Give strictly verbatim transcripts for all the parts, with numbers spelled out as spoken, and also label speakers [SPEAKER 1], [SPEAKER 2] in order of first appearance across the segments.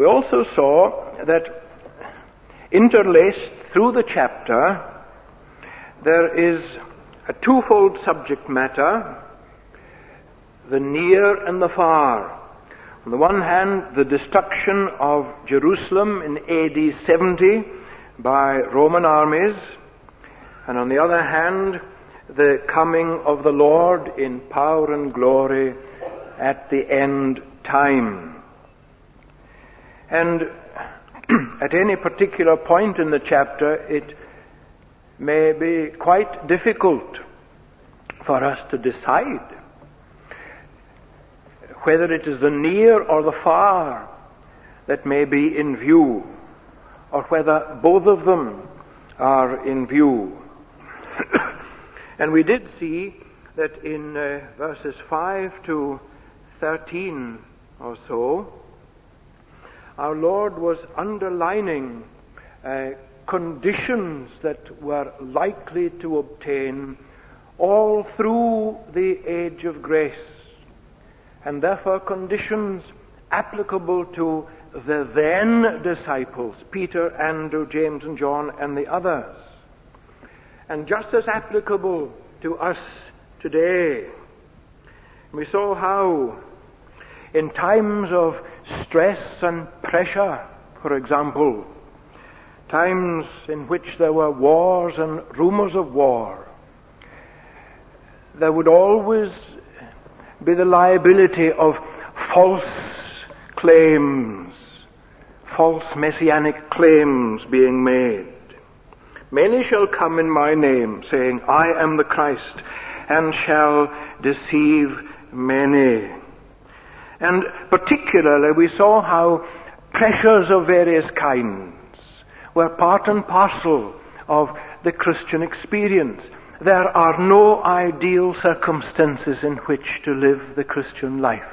[SPEAKER 1] We also saw that interlaced through the chapter there is a twofold subject matter, the near and the far. On the one hand, the destruction of Jerusalem in A D seventy by Roman armies, and on the other hand, the coming of the Lord in power and glory at the end time. And at any particular point in the chapter, it may be quite difficult for us to decide whether it is the near or the far that may be in view, or whether both of them are in view. And we did see that in uh, verses five to thirteen or so, our Lord was underlining uh, conditions that were likely to obtain all through the age of grace, and therefore conditions applicable to the then disciples, Peter, Andrew, James and John and the others, and just as applicable to us today. We saw how in times of stress and pressure, for example, times in which there were wars and rumors of war, there would always be the liability of false claims, false messianic claims being made. Many shall come in my name, saying, I am the Christ, and shall deceive many. And particularly we saw how pressures of various kinds were part and parcel of the Christian experience. There are no ideal circumstances in which to live the Christian life.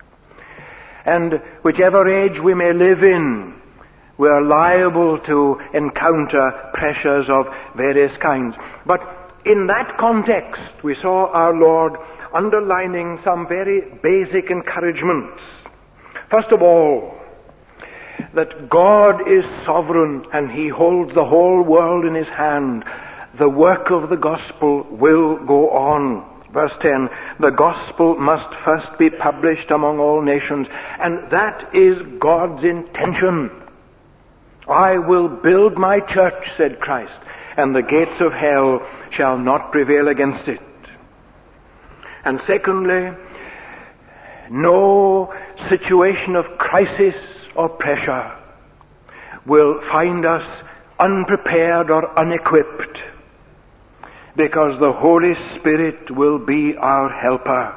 [SPEAKER 1] And whichever age we may live in, we are liable to encounter pressures of various kinds. But in that context, we saw our Lord underlining some very basic encouragements. First of all, that God is sovereign and He holds the whole world in His hand. The work of the gospel will go on. Verse ten, the gospel must first be published among all nations, and that is God's intention. I will build my church, said Christ, and the gates of hell shall not prevail against it. And secondly, no situation of crisis or pressure will find us unprepared or unequipped, because the Holy Spirit will be our helper.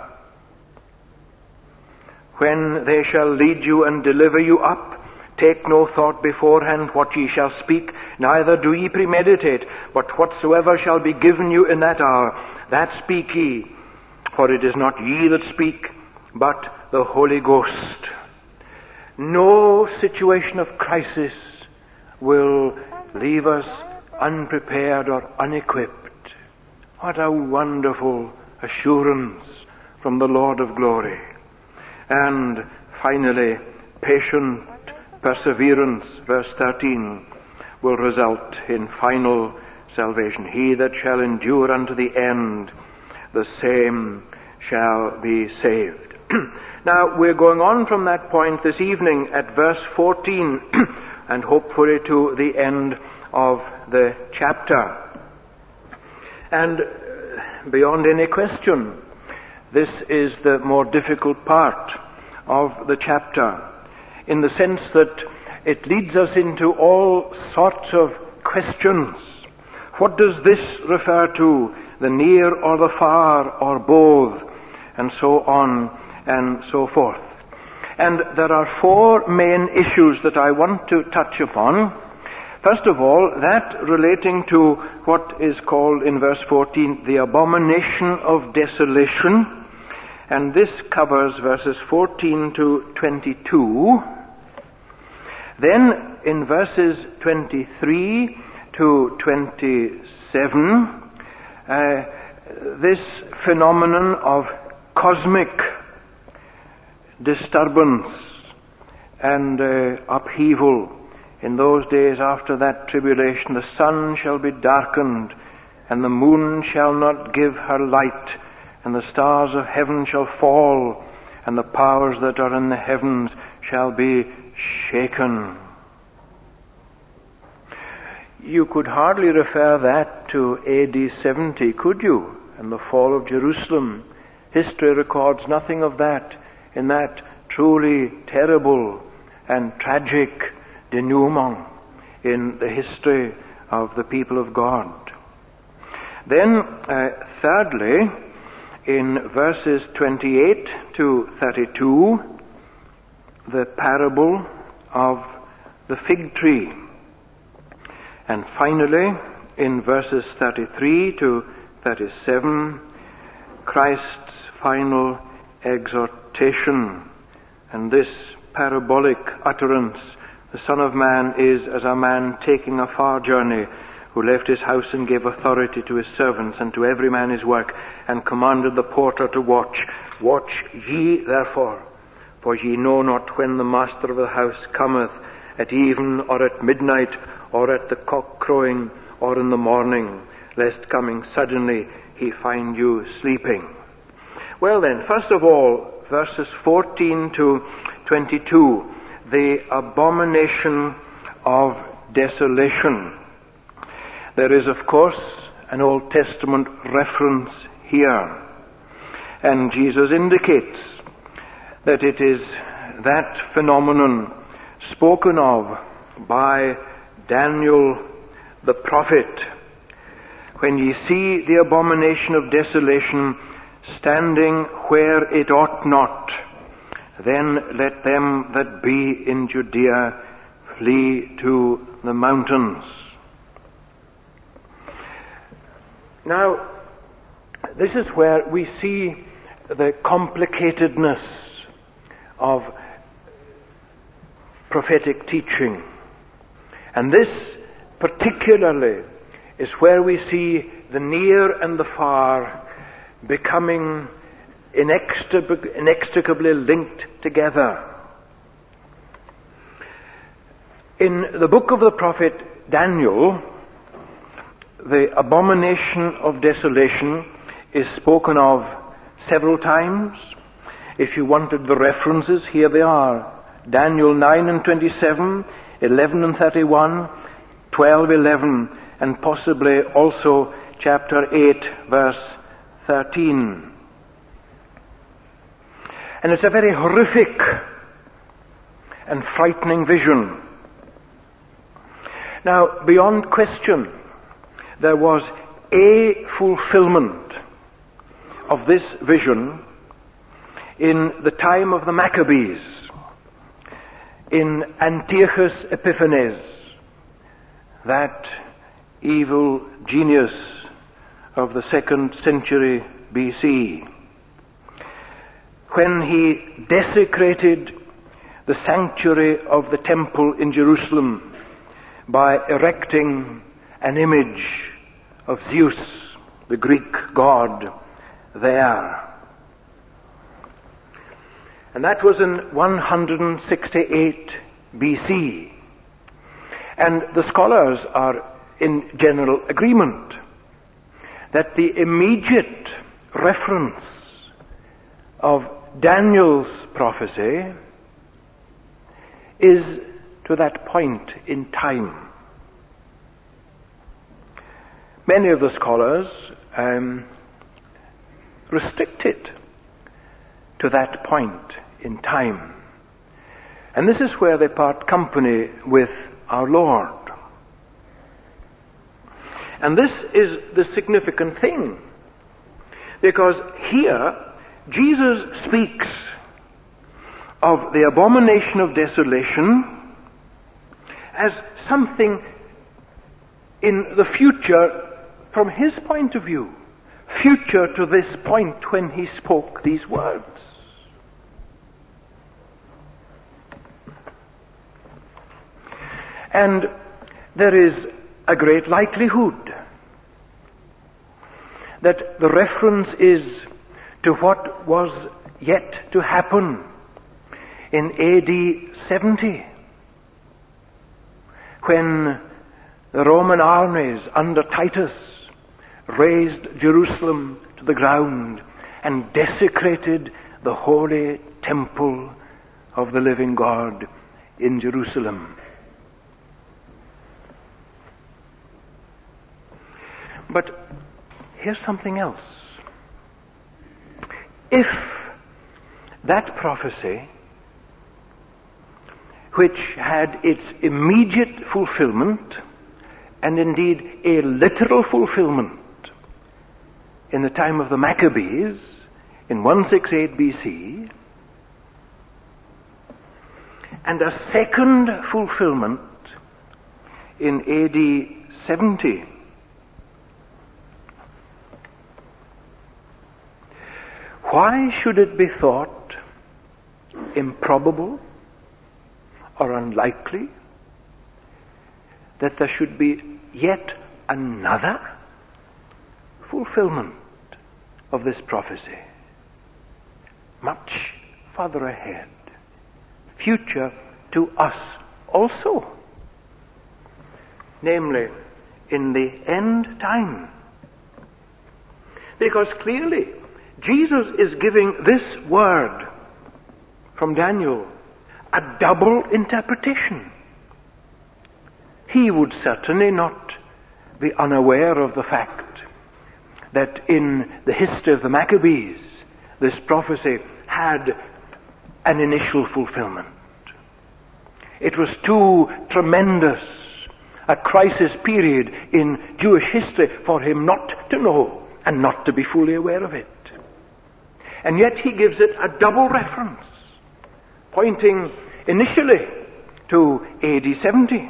[SPEAKER 1] When they shall lead you and deliver you up, take no thought beforehand what ye shall speak, neither do ye premeditate, but whatsoever shall be given you in that hour, that speak ye. For it is not ye that speak, but the Holy Ghost. No situation of crisis will leave us unprepared or unequipped. What a wonderful assurance from the Lord of glory. And finally, patient perseverance, verse thirteen, will result in final salvation. He that shall endure unto the end, the same shall be saved. Now, we're going on from that point this evening at verse fourteen, and hopefully to the end of the chapter. And beyond any question, this is the more difficult part of the chapter, in the sense that it leads us into all sorts of questions. What does this refer to? The near or the far or both? And so on and so forth. And there are four main issues that I want to touch upon. First of all, that relating to what is called in verse fourteen, the abomination of desolation. And this covers verses fourteen to twenty-two. Then in verses twenty-three to twenty-seven, uh, this phenomenon of cosmic disturbance and uh, upheaval. In those days after that tribulation, the sun shall be darkened, and the moon shall not give her light, and the stars of heaven shall fall, and the powers that are in the heavens shall be shaken. You could hardly refer that to A D seventy, could you? And the fall of Jerusalem. History records nothing of that in that truly terrible and tragic denouement in the history of the people of God. Then, uh, thirdly, in verses twenty-eight to thirty-two, the parable of the fig tree. And finally, in verses thirty-three to thirty-seven, Christ's final exhortation. And this parabolic utterance, the Son of Man is as a man taking a far journey, who left his house and gave authority to his servants and to every man his work, and commanded the porter to watch. Watch ye therefore, for ye know not when the master of the house cometh, at even or at midnight, or at the cock crowing, or in the morning, lest coming suddenly he find you sleeping. Well then, first of all, verses fourteen to twenty-two, the abomination of desolation. There is, of course, an Old Testament reference here, and Jesus indicates that it is that phenomenon spoken of by Daniel the prophet. When ye see the abomination of desolation standing where it ought not, then let them that be in Judea flee to the mountains. Now, this is where we see the complicatedness of prophetic teaching. And this particularly is where we see the near and the far becoming inextricably linked together. In the book of the prophet Daniel, the abomination of desolation is spoken of several times. If you wanted the references, here they are. Daniel nine and twenty-seven, eleven and thirty-one, twelve, eleven, and possibly also chapter eight, verse thirteen. And it's a very horrific and frightening vision. Now, beyond question, there was a fulfillment of this vision in the time of the Maccabees, in Antiochus Epiphanes, that evil genius of the second century B C, when he desecrated the sanctuary of the temple in Jerusalem by erecting an image of Zeus, the Greek god, there. And that was in one hundred sixty-eight B C. And the scholars are in general agreement that the immediate reference of Daniel's prophecy is to that point in time. Many of the scholars um, restrict it to that point in time. And this is where they part company with our Lord. And this is the significant thing, because here Jesus speaks of the abomination of desolation as something in the future from his point of view, future to this point when he spoke these words. And there is a great likelihood that the reference is to what was yet to happen in A D seventy, when the Roman armies under Titus razed Jerusalem to the ground and desecrated the holy temple of the living God in Jerusalem. But here's something else. If that prophecy, which had its immediate fulfillment, and indeed a literal fulfillment, in the time of the Maccabees in one sixty-eight B C, and a second fulfillment in A D seventy, why should it be thought improbable or unlikely that there should be yet another fulfillment of this prophecy, much further ahead, future to us also, namely in the end time? Because clearly Jesus is giving this word from Daniel a double interpretation. He would certainly not be unaware of the fact that in the history of the Maccabees, this prophecy had an initial fulfillment. It was too tremendous a crisis period in Jewish history for him not to know and not to be fully aware of it. And yet he gives it a double reference, pointing initially to A D seventy.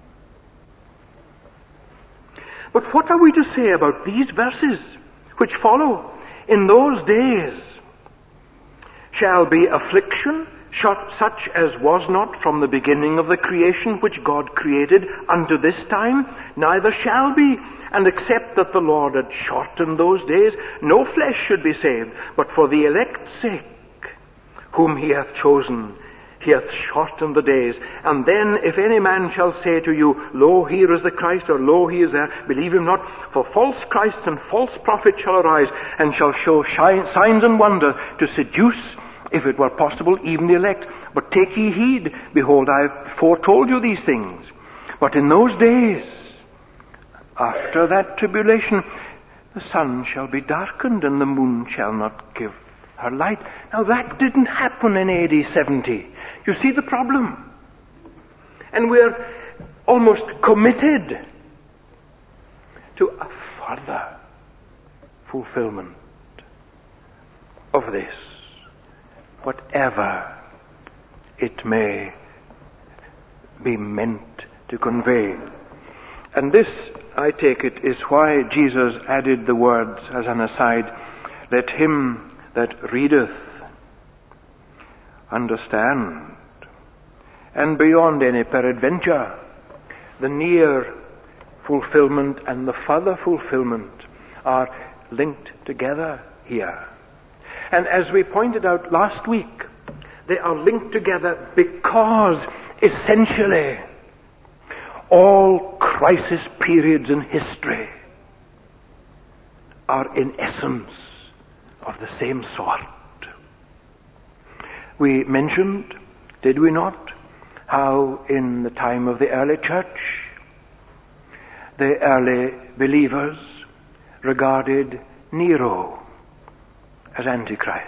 [SPEAKER 1] But what are we to say about these verses which follow? In those days shall be affliction, such as was not from the beginning of the creation which God created unto this time, neither shall be. And except that the Lord had shortened those days, no flesh should be saved. But for the elect's sake, whom he hath chosen, he hath shortened the days. And then, if any man shall say to you, Lo, here is the Christ, or Lo, he is there, believe him not. For false Christs and false prophets shall arise, and shall show shi- signs and wonders to seduce, if it were possible, even the elect. But take ye heed, behold, I have foretold you these things. But in those days, after that tribulation, the sun shall be darkened, and the moon shall not give her light. Now that didn't happen in A D seventy. You see the problem? And we're almost committed to a further fulfillment of this, whatever it may be meant to convey. And this, I take it, is why Jesus added the words as an aside, let him that readeth understand. And beyond any peradventure, the near fulfillment and the further fulfillment are linked together here. And as we pointed out last week, they are linked together because essentially all crisis periods in history are in essence of the same sort. We mentioned, did we not, how in the time of the early church, the early believers regarded Nero as Antichrist.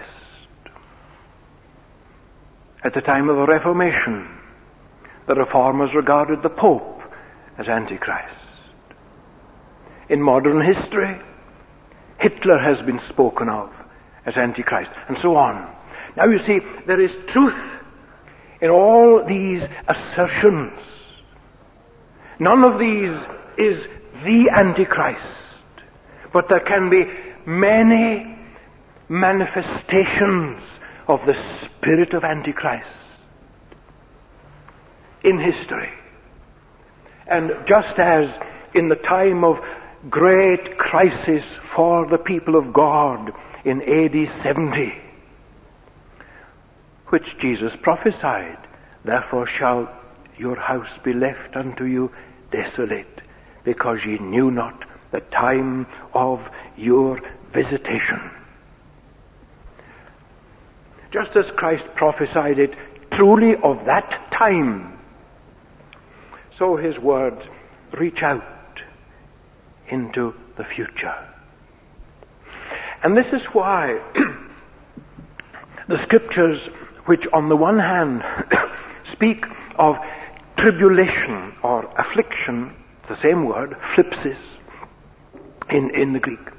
[SPEAKER 1] At the time of the Reformation, the Reformers regarded the Pope as Antichrist. In modern history, Hitler has been spoken of as Antichrist, and so on. Now you see, there is truth in all these assertions. None of these is the Antichrist, but there can be many manifestations of the spirit of Antichrist in history. And just as in the time of great crisis for the people of God in A D seventy, which Jesus prophesied. Therefore shall your house be left unto you desolate, because ye knew not the time of your visitation. Just as Christ prophesied it truly of that time, so his words reach out into the future. And this is why the scriptures, which on the one hand speak of tribulation or affliction, the same word, phlipsis, in, in the Greek.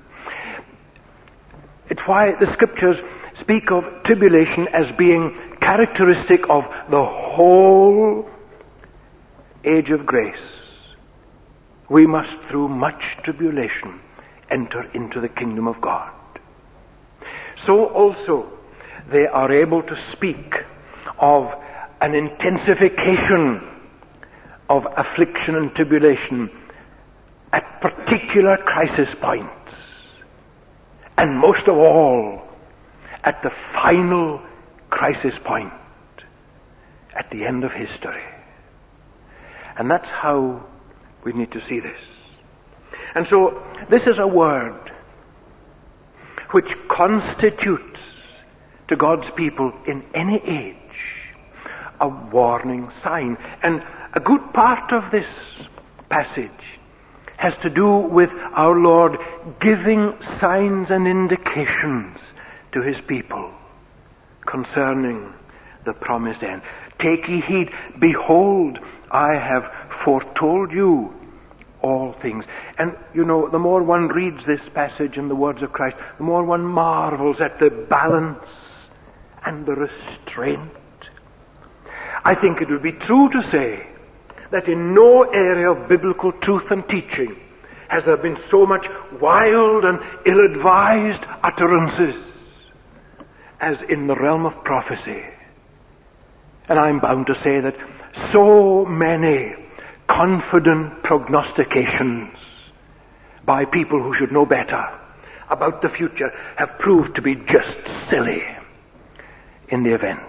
[SPEAKER 1] It's why the scriptures speak of tribulation as being characteristic of the whole age of grace. We must, through much tribulation, enter into the kingdom of God. So also they are able to speak of an intensification of affliction and tribulation at particular crisis points, and most of all at the final crisis point at the end of history. And that's how we need to see this. And so this is a word which constitutes to God's people in any age a warning sign. And a good part of this passage has to do with our Lord giving signs and indications to his people concerning the promised end. Take ye heed, behold, I have foretold you all things. And you know, the more one reads this passage in the words of Christ, the more one marvels at the balance and the restraint. I think it would be true to say that in no area of biblical truth and teaching has there been so much wild and ill-advised utterances as in the realm of prophecy. And I'm bound to say that so many confident prognostications by people who should know better about the future have proved to be just silly in the event.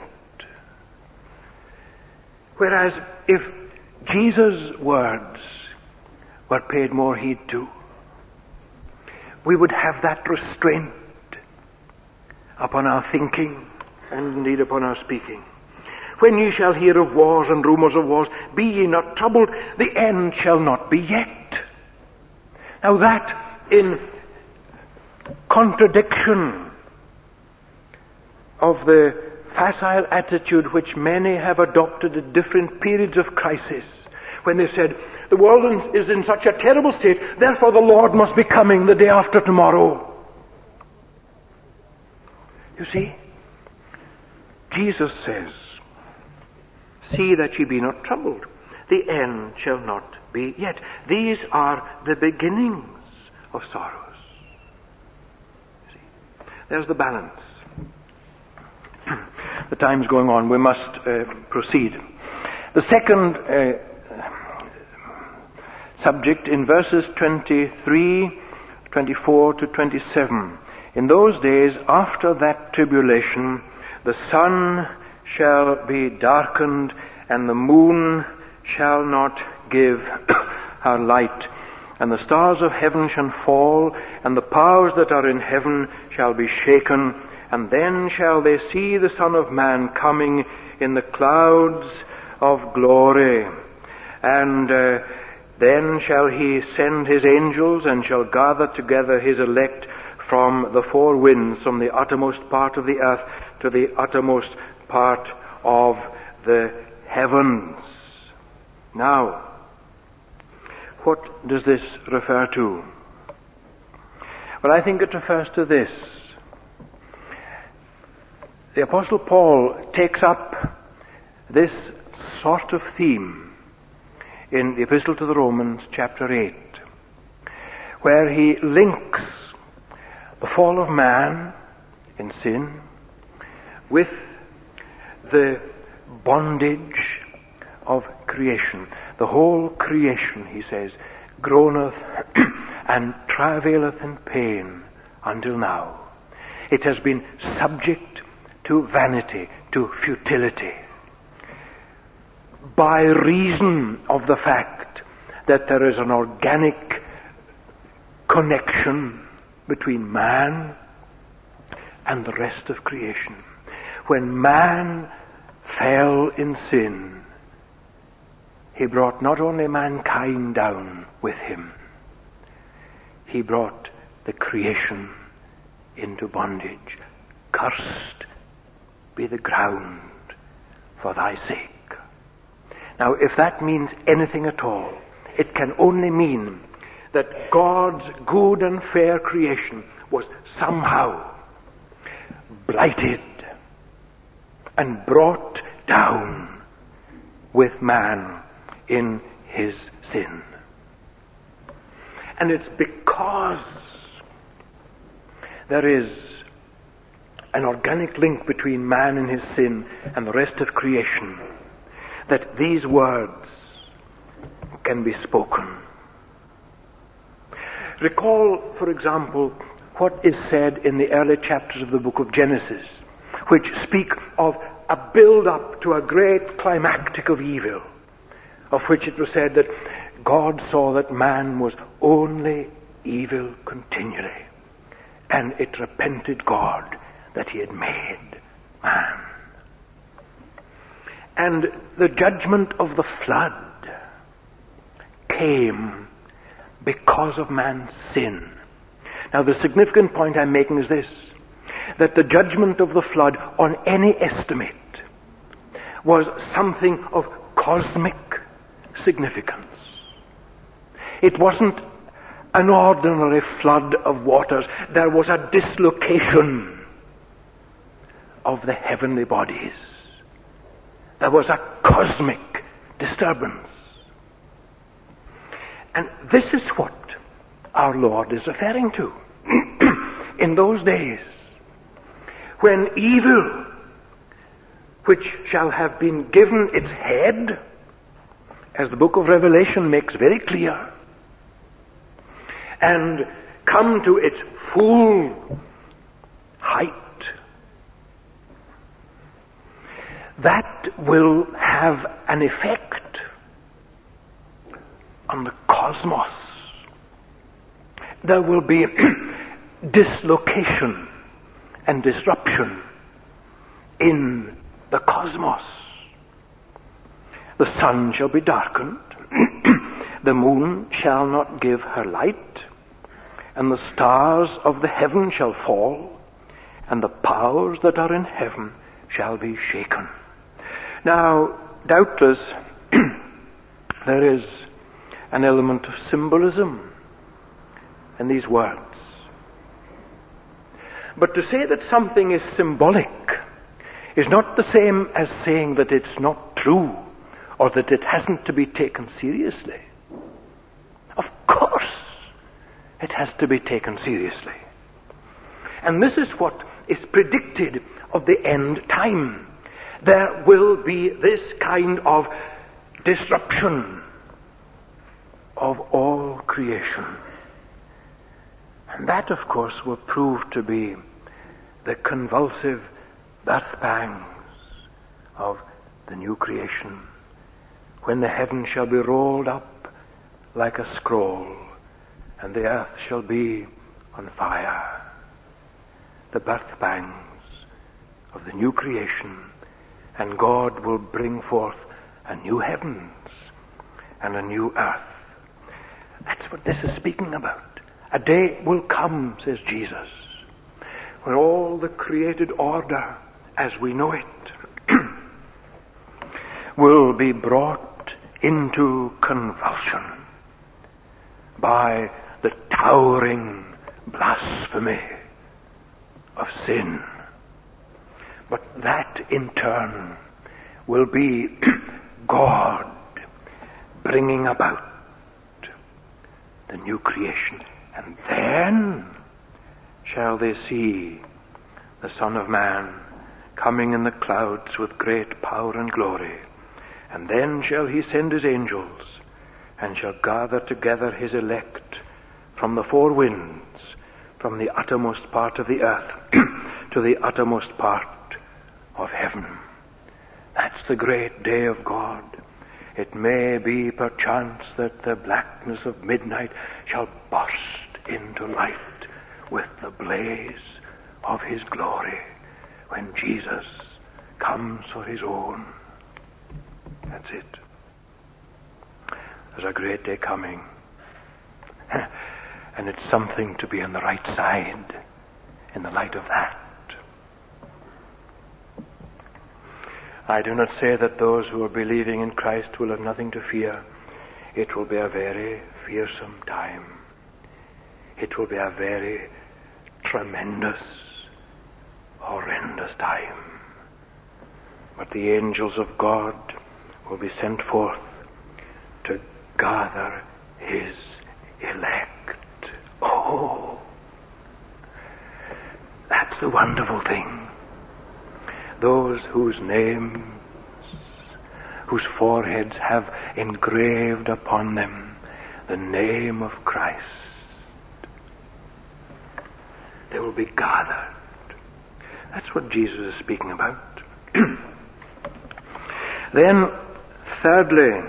[SPEAKER 1] Whereas if Jesus' words were paid more heed to, we would have that restraint upon our thinking and indeed upon our speaking. When ye shall hear of wars and rumors of wars, be ye not troubled, the end shall not be yet. Now that, in contradiction of the facile attitude which many have adopted at different periods of crisis, when they said, the world is in such a terrible state, therefore the Lord must be coming the day after tomorrow. You see, Jesus says, see that ye be not troubled. The end shall not be yet. These are the beginnings of sorrows. See, there's the balance. The time's going on. We must uh, proceed. The second uh, subject in verses twenty-three, twenty-four to twenty-seven. In those days, after that tribulation, the sun shall be darkened, and the moon shall not give her light, and the stars of heaven shall fall, and the powers that are in heaven shall be shaken, and then shall they see the Son of Man coming in the clouds of glory. And uh, then shall he send his angels, and shall gather together his elect from the four winds, from the uttermost part of the earth to the uttermost part of the heavens. Now, what does this refer to? Well, I think it refers to this. The Apostle Paul takes up this sort of theme in the Epistle to the Romans, chapter eight, where he links the fall of man in sin with the bondage of creation. The whole creation, he says, groaneth and travaileth in pain until now. It has been subject to vanity, to futility. By reason of the fact that there is an organic connection between man and the rest of creation. When man fell in sin, he brought not only mankind down with him, he brought the creation into bondage. Cursed be the ground for thy sake. Now, if that means anything at all, it can only mean that God's good and fair creation was somehow blighted and brought down with man in his sin. And it's because there is an organic link between man and his sin and the rest of creation that these words can be spoken. Recall, for example, what is said in the early chapters of the book of Genesis, which speak of a build-up to a great climactic of evil, of which it was said that God saw that man was only evil continually, and it repented God that he had made man. And the judgment of the flood came because of man's sin. Now, the significant point I'm making is this, that the judgment of the flood on any estimate was something of cosmic significance. It wasn't an ordinary flood of waters. There was a dislocation of the heavenly bodies. There was a cosmic disturbance. And this is what our Lord is referring to. In those days, when evil, which shall have been given its head, as the book of Revelation makes very clear, and come to its full height, that will have an effect on the cosmos. There will be dislocation and disruption in the cosmos. The sun shall be darkened, the moon shall not give her light, and the stars of the heaven shall fall, and the powers that are in heaven shall be shaken. Now, doubtless, there is an element of symbolism in these words. But to say that something is symbolic is not the same as saying that it's not true or that it hasn't to be taken seriously. Of course, it has to be taken seriously. And this is what is predicted of the end time. There will be this kind of disruption of all creation. And that, of course, will prove to be the convulsive birth pangs of the new creation, when the heaven shall be rolled up like a scroll, and the earth shall be on fire. The birth pangs of the new creation, and God will bring forth a new heavens and a new earth. That's what this is speaking about. A day will come, says Jesus, when all the created order as we know it will be brought into convulsion by the towering blasphemy of sin. But that in turn will be God bringing about the new creation. And then shall they see the Son of Man coming in the clouds with great power and glory. And then shall he send his angels, and shall gather together his elect from the four winds, from the uttermost part of the earth to the uttermost part of heaven. That's the great day of God. It may be perchance that the blackness of midnight shall burst into light with the blaze of his glory when Jesus comes for his own. That's it. There's a great day coming. And it's something to be on the right side in the light of that. I do not say that those who are believing in Christ will have nothing to fear. It will be a very fearsome time. It will be a very tremendous, horrendous time. But the angels of God will be sent forth to gather his elect. Oh, that's the wonderful thing. Those whose names, whose foreheads have engraved upon them the name of Christ, they will be gathered. That's what Jesus is speaking about. Then, thirdly,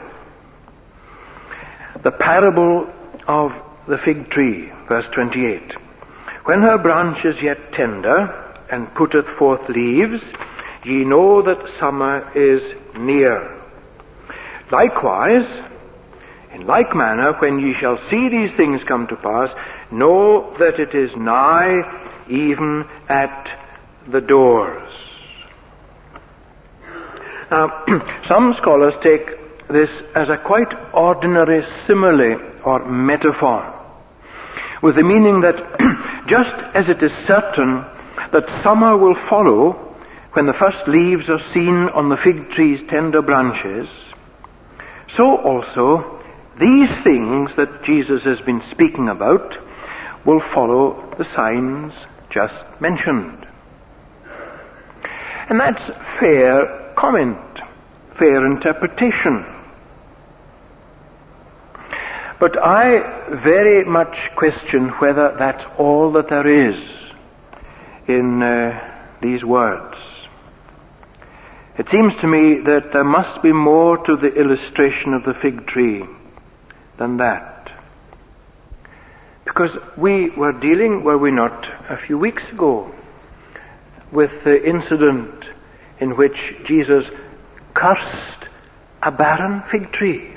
[SPEAKER 1] the parable of the fig tree, verse twenty-eight. When her branch is yet tender, and putteth forth leaves, ye know that summer is near. Likewise, in like manner, when ye shall see these things come to pass, know that it is nigh, even at the doors. Now, some scholars take this as a quite ordinary simile or metaphor, with the meaning that just as it is certain that summer will follow when the first leaves are seen on the fig tree's tender branches, so also these things that Jesus has been speaking about will follow the signs just mentioned. And that's fair comment, fair interpretation. But I very much question whether that's all that there is in uh, these words. It seems to me that there must be more to the illustration of the fig tree than that. Because we were dealing, were we not, a few weeks ago, with the incident in which Jesus cursed a barren fig tree.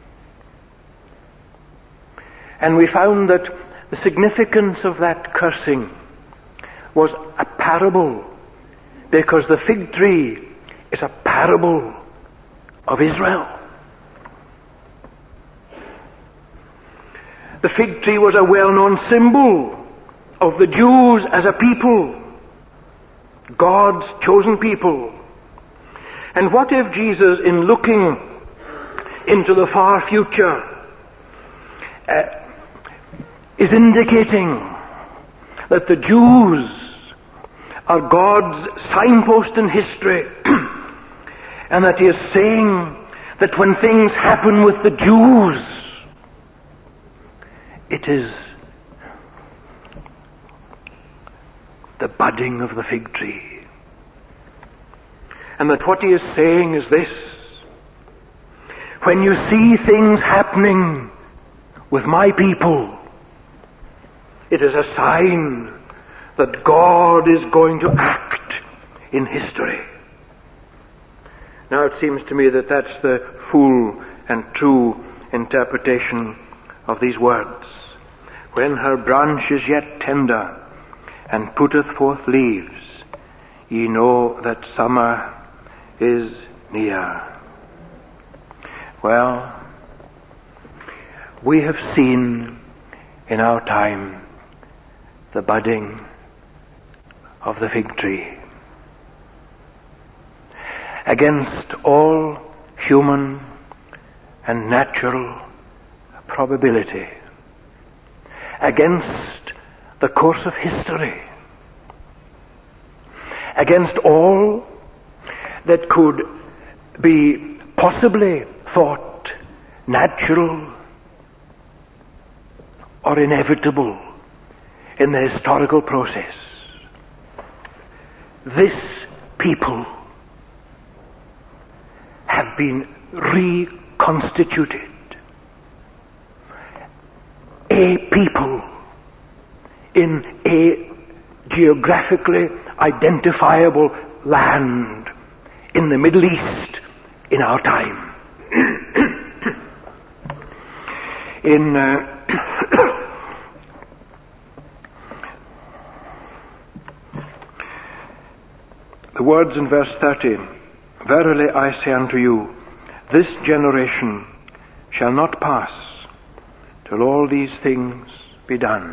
[SPEAKER 1] And we found that the significance of that cursing was a parable, because the fig tree is a parable of Israel. The fig tree was a well-known symbol of the Jews as a people, God's chosen people. And what if Jesus, in looking into the far future, uh, is indicating that the Jews are God's signpost in history, and that he is saying that when things happen with the Jews, it is the budding of the fig tree. And that what he is saying is this: when you see things happening with my people, it is a sign that God is going to act in history. Now it seems to me that that's the full and true interpretation of these words. When her branch is yet tender, and putteth forth leaves, ye know that summer is near. Well, we have seen in our time the budding of the fig tree. Against all human and natural probability, against the course of history, against all that could be possibly thought natural or inevitable in the historical process, this people have been reconstituted. A people in a geographically identifiable land in the Middle East in our time. in uh, the words in verse thirty, "Verily I say unto you, this generation shall not pass till all these things be done."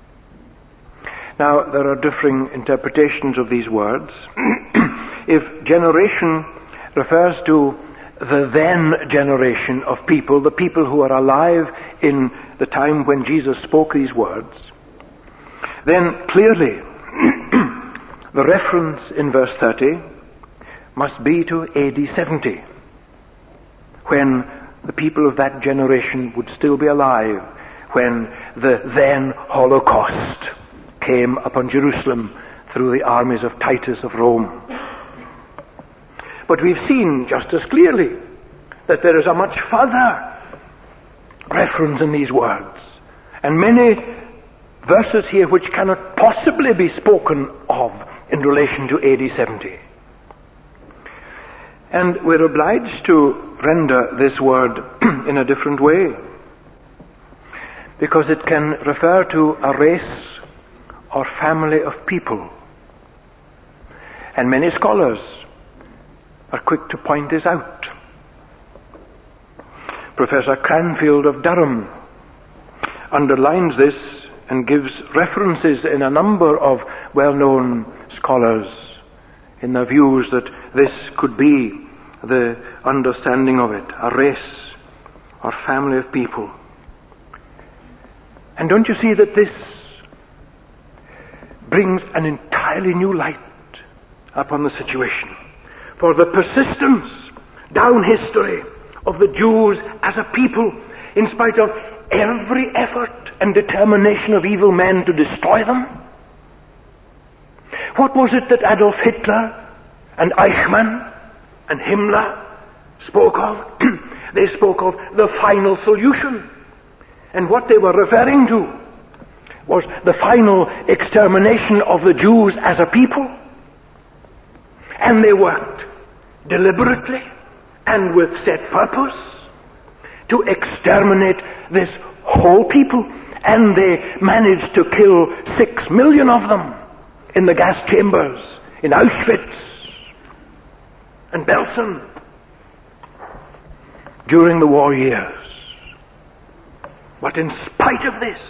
[SPEAKER 1] Now, there are differing interpretations of these words. If generation refers to the then generation of people, the people who are alive in the time when Jesus spoke these words, then clearly the reference in verse thirty must be to A D seventy, when the people of that generation would still be alive, when the then Holocaust came upon Jerusalem through the armies of Titus of Rome. But we've seen just as clearly that there is a much further reference in these words, and many verses here which cannot possibly be spoken of in relation to A D seventy. And we're obliged to render this word in a different way, because it can refer to a race or family of people. And many scholars are quick to point this out. Professor Cranfield of Durham underlines this and gives references in a number of well-known scholars in their views that this could be the understanding of it, a race or family of people. And don't you see that this brings an entirely new light upon the situation? For the persistence down history of the Jews as a people, in spite of every effort and determination of evil men to destroy them. What was it that Adolf Hitler and Eichmann and Himmler spoke of? They spoke of the final solution. And what they were referring to was the final extermination of the Jews as a people. And they worked deliberately and with set purpose to exterminate this whole people. And they managed to kill six million of them in the gas chambers in Auschwitz and Belsen during the war years. But in spite of this,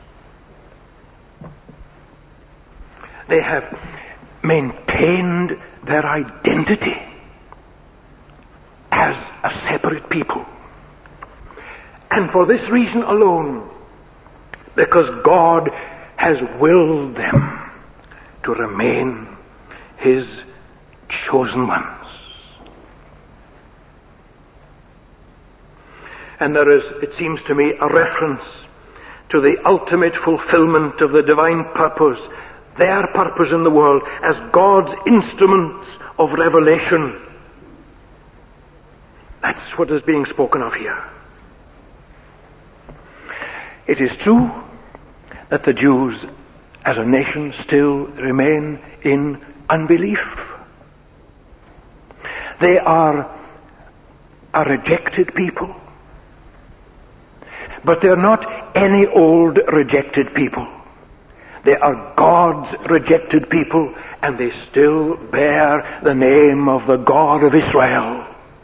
[SPEAKER 1] they have maintained their identity as a separate people. And for this reason alone, because God has willed them to remain His chosen ones. And there is, it seems to me, a reference to the ultimate fulfillment of the divine purpose, their purpose in the world, as God's instruments of revelation. That's what is being spoken of here. It is true that the Jews as a nation still remain in unbelief. They are a rejected people. But they're not any old rejected people. They are God's rejected people, and they still bear the name of the God of Israel.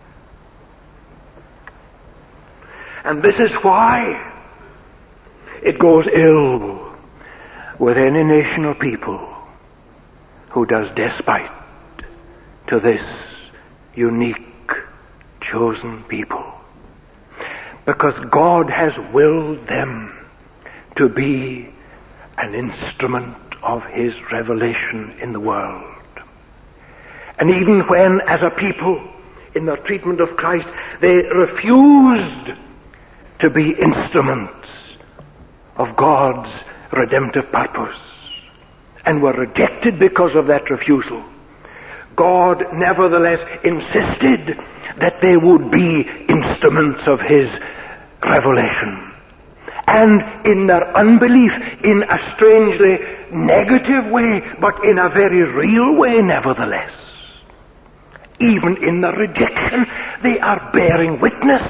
[SPEAKER 1] And this is why it goes ill with any nation or people who does despite to this unique, chosen people. Because God has willed them to be an instrument of His revelation in the world. And even when, as a people, in their treatment of Christ, they refused to be instruments of God's redemptive purpose and were rejected because of that refusal, God nevertheless insisted that they would be instruments of His revelation. And in their unbelief, in a strangely negative way, but in a very real way nevertheless, even in their rejection, they are bearing witness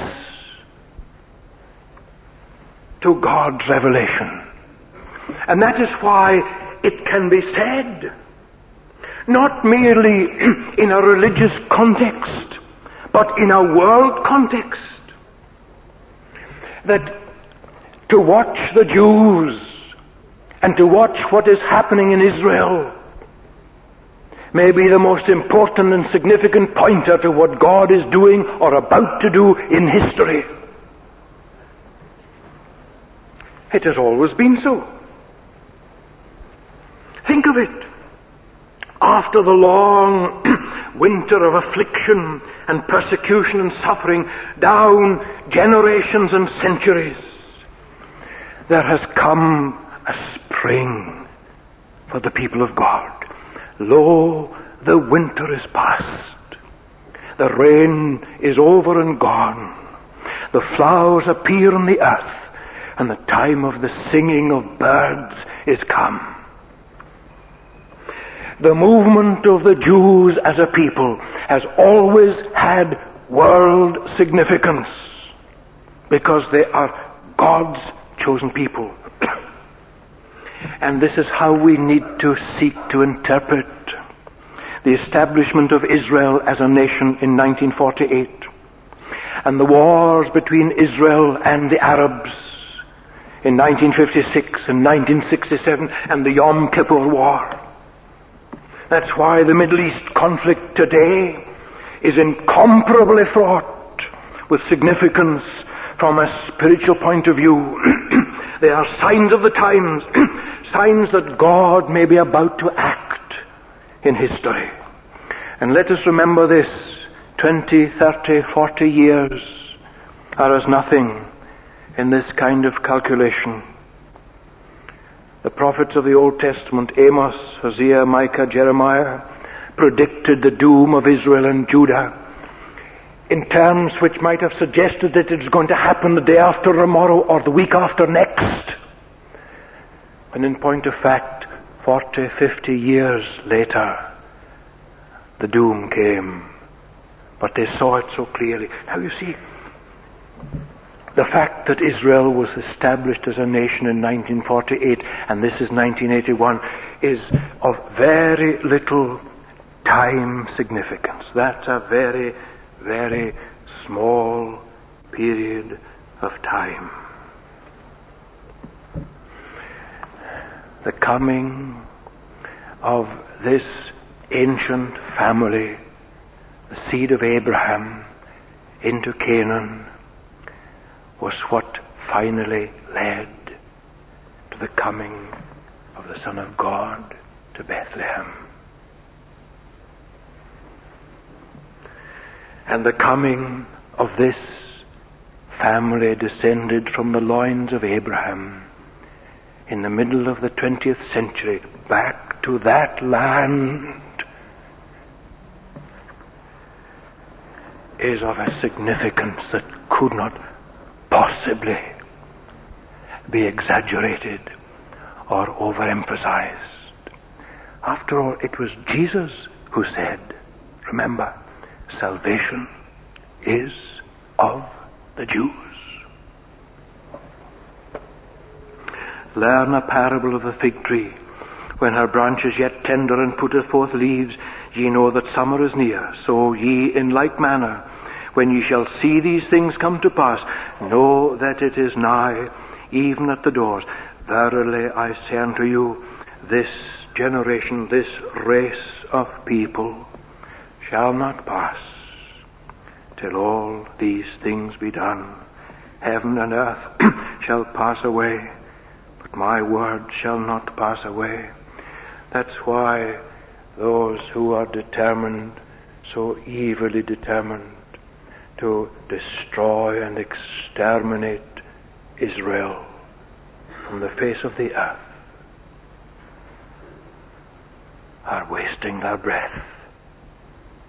[SPEAKER 1] to God's revelation. And that is why it can be said, not merely in a religious context, but in a world context, that to watch the Jews and to watch what is happening in Israel may be the most important and significant pointer to what God is doing or about to do in history. It has always been so. Think of it. After the long winter of affliction and persecution and suffering down generations and centuries, there has come a spring for the people of God. Lo, the winter is past. The rain is over and gone. The flowers appear on the earth, and the time of the singing of birds is come. The movement of the Jews as a people has always had world significance because they are God's chosen people. And this is how we need to seek to interpret the establishment of Israel as a nation in nineteen forty-eight and the wars between Israel and the Arabs in nineteen fifty-six and nineteen sixty-seven and the Yom Kippur War. That's why the Middle East conflict today is incomparably fraught with significance from a spiritual point of view. They are signs of the times, signs that God may be about to act in history. And let us remember this, twenty, thirty, forty years are as nothing in this kind of calculation. The prophets of the Old Testament, Amos, Hosea, Micah, Jeremiah, predicted the doom of Israel and Judah in terms which might have suggested that it is going to happen the day after tomorrow or the week after next. And in point of fact, forty, fifty years later, the doom came. But they saw it so clearly. Now you see, the fact that Israel was established as a nation in nineteen forty-eight and this is nineteen eighty-one is of very little time significance. That's a very, very small period of time. The coming of this ancient family, the seed of Abraham, into Canaan, was what finally led to the coming of the Son of God to Bethlehem. And the coming of this family descended from the loins of Abraham in the middle of the twentieth century back to that land is of a significance that could not possibly be exaggerated or overemphasized. After all, it was Jesus who said, remember, salvation is of the Jews. Learn a parable of the fig tree. When her branch is yet tender and putteth forth leaves, ye know that summer is near. So ye in like manner, when ye shall see these things come to pass, know that it is nigh, even at the doors. Verily I say unto you, this generation, this race of people, shall not pass till all these things be done. Heaven and earth shall pass away, but my word shall not pass away. That's why those who are determined, so evilly determined, to destroy and exterminate Israel from the face of the earth, are wasting their breath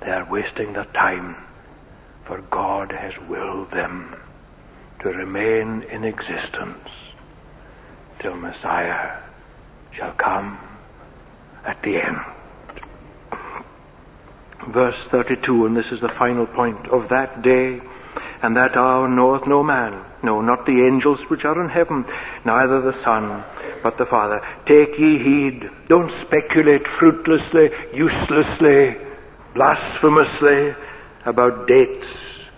[SPEAKER 1] They are wasting their time, for God has willed them to remain in existence till Messiah shall come at the end. Verse thirty-two, and this is the final point. Of that day and that hour knoweth no man, no, not the angels which are in heaven, neither the Son, but the Father. Take ye heed. Don't speculate fruitlessly, uselessly, blasphemously about dates.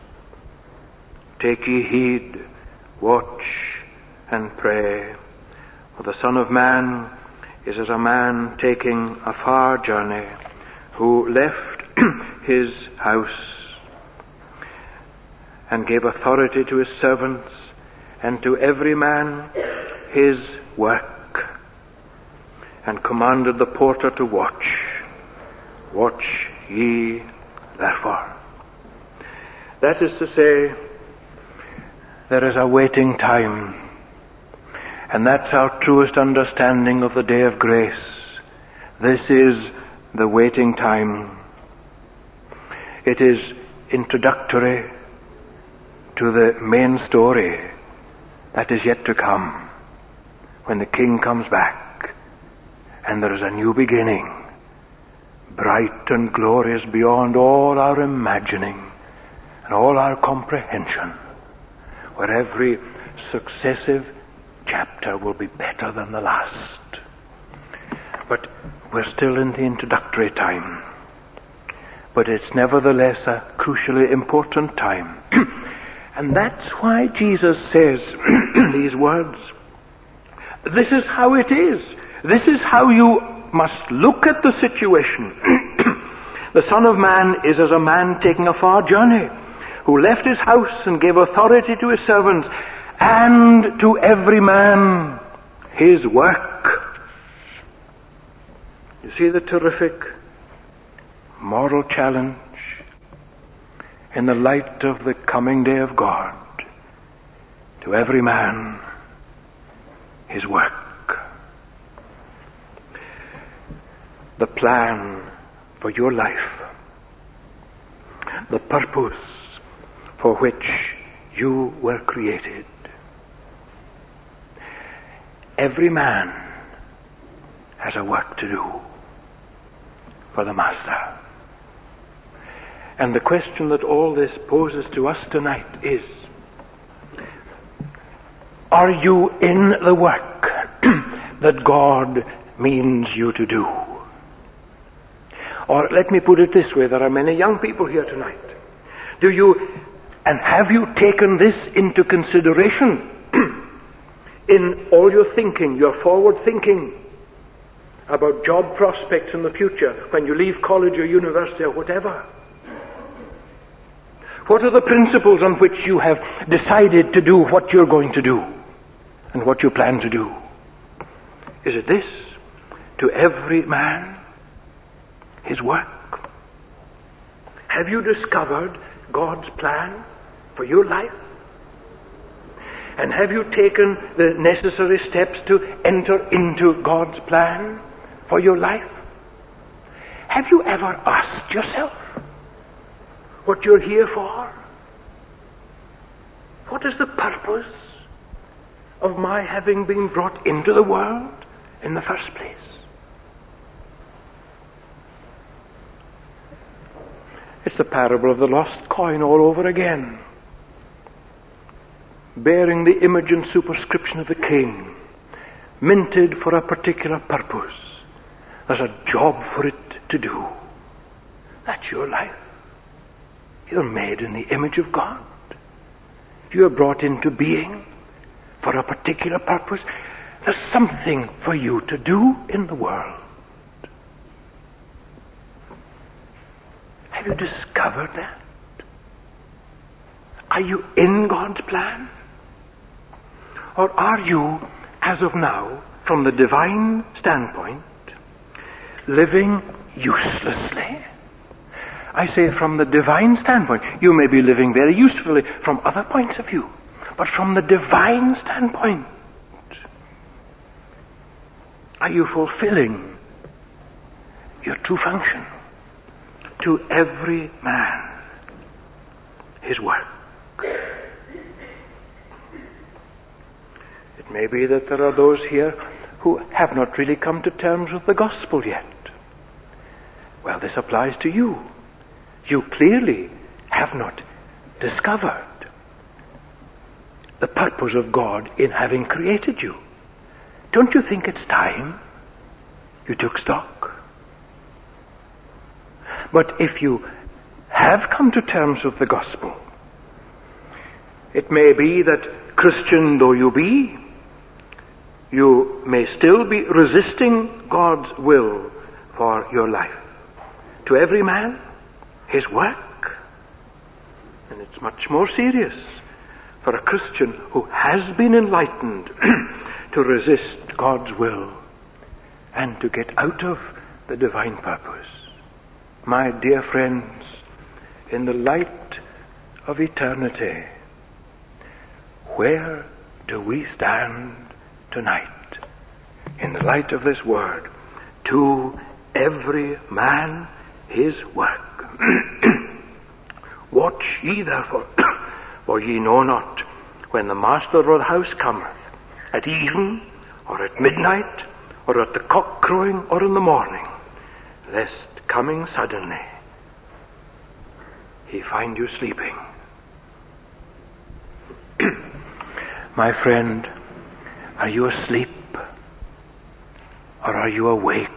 [SPEAKER 1] Take ye heed, watch and pray. For the Son of Man is as a man taking a far journey, who left his house and gave authority to his servants and to every man his work, and commanded the porter to watch. Watch ye therefore. That is to say, there is a waiting time, and that's our truest understanding of the day of grace. This is the waiting time. It is introductory to the main story that is yet to come, when the King comes back and there is a new beginning, bright and glorious beyond all our imagining and all our comprehension, where every successive chapter will be better than the last. But we're still in the introductory time. But it's nevertheless a crucially important time. And that's why Jesus says these words. This is how it is. This is how you must look at the situation. The Son of Man is as a man taking a far journey, who left his house and gave authority to his servants, and to every man his work. You see the terrific moral challenge in the light of the coming day of God. To every man his work. The plan for your life, the purpose for which you were created. Every man has a work to do for the Master. And the question that all this poses to us tonight is, are you in the work that God means you to do? Or let me put it this way, there are many young people here tonight. Do you, and have you taken this into consideration in all your thinking, your forward thinking about job prospects in the future when you leave college or university or whatever? What are the principles on which you have decided to do what you're going to do and what you plan to do? Is it this? To every man his work. Have you discovered God's plan for your life? And have you taken the necessary steps to enter into God's plan for your life? Have you ever asked yourself what you're here for? What is the purpose of my having been brought into the world in the first place? It's the parable of the lost coin all over again, bearing the image and superscription of the King, minted for a particular purpose. There's a job for it to do. That's your life. You're made in the image of God. You're brought into being for a particular purpose. There's something for you to do in the world. Have you discovered that? Are you in God's plan? Or are you, as of now, from the divine standpoint, living uselessly? I say from the divine standpoint. You may be living very usefully from other points of view, but from the divine standpoint, are you fulfilling your true function? to every man his work. It may be that there are those here who have not really come to terms with the gospel yet. Well, this applies to you. You clearly have not discovered the purpose of God in having created you. Don't you think it's time you took stock? But if you have come to terms with the gospel, it may be that, Christian though you be, you may still be resisting God's will for your life. To every man his work. And it's much more serious for a Christian who has been enlightened to resist God's will and to get out of the divine purpose. My dear friends, in the light of eternity, where do we stand tonight? In the light of this word, to every man his work. Watch ye therefore, for ye know not when the master of the house cometh, at even, or at midnight, or at the cock crowing, or in the morning, lest coming suddenly he find you sleeping. My friend, are you asleep, or are you awake?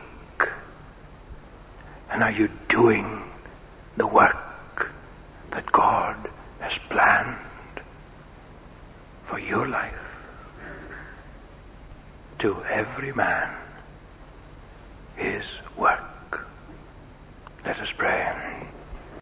[SPEAKER 1] And are you doing the work that God has planned for your life? To every man his work. Let us pray.